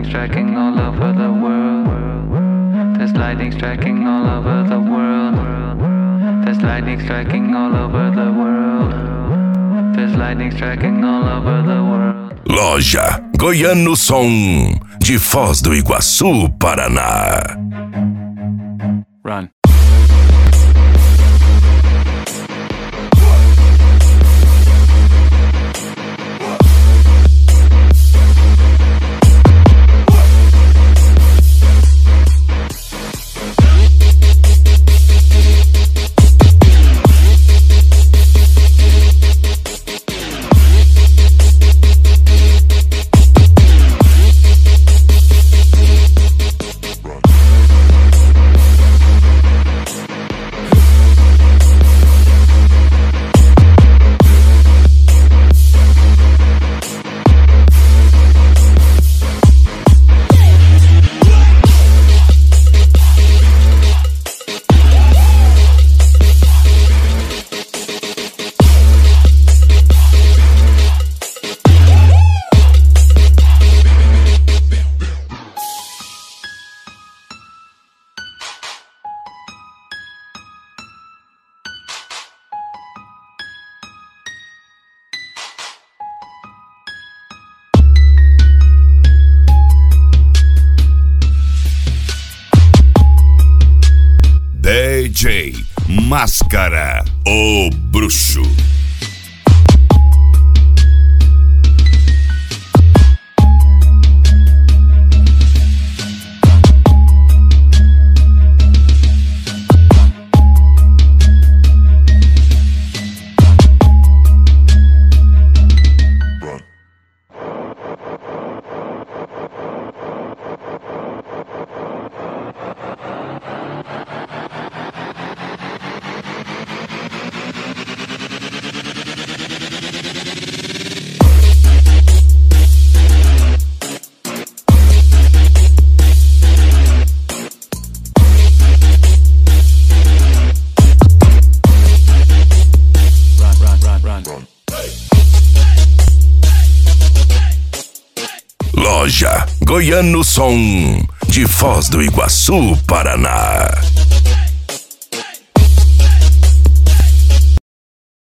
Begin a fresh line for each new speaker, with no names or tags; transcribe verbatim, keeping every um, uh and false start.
striking all over the world. There's lightning striking all over the world. There's lightning striking all over the world. There's lightning striking all over the world.
Loja Goiano Som, de Foz do Iguaçu, Paraná.
Run.
D J Máscara, o bruxo. Loja Goiano Som, de Foz do Iguaçu, Paraná.